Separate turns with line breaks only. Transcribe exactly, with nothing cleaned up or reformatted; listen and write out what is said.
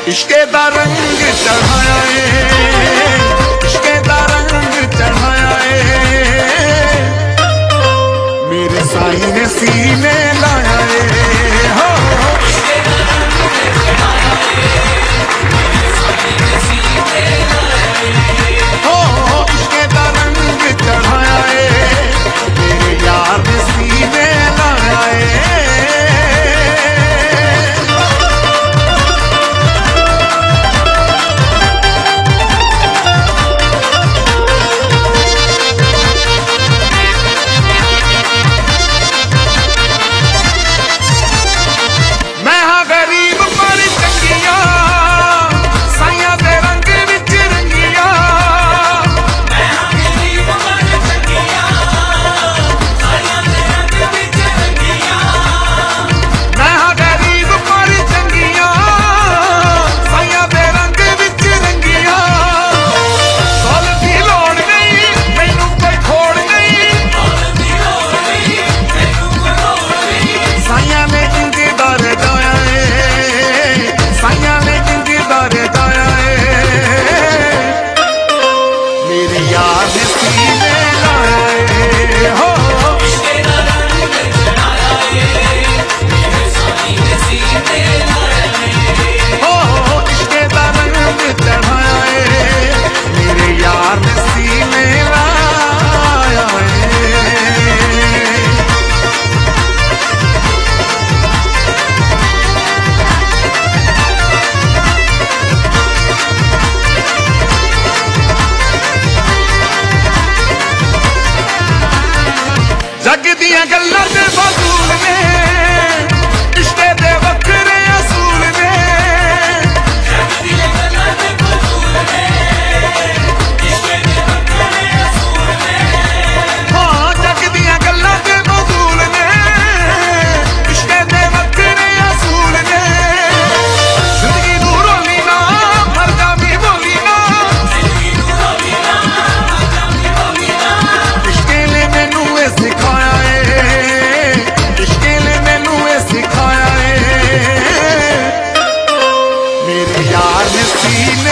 इश्के दा रंग चढ़ाया है, इश्के दा रंग चढ़ाया है, मेरे साईं ने सीने लाया है। हो इश्के दा रंग चढ़ाया है, मेरे साईं ने सीने लाया है। हो इश्के दा रंग चढ़ाया है, मेरे यार ने सीने लाया है। जग दियां गल्लां दे फजूल ने, इश्के दे वखरे असूल ने। जग दियां गल्लां दे फजूल ने, इश्के दे वखरे असूल ने। हाँ जग दियां गल्लां दे फजूल ने, इश्के दे वखरे असूल ने। जिंदगी नूं रोली ना मर जावी बोली ना, जिंदगी नूं रोली ना मर जावी बोली ना। इश्के ने मैनू ए सिखाया, मेरे यार ने सीने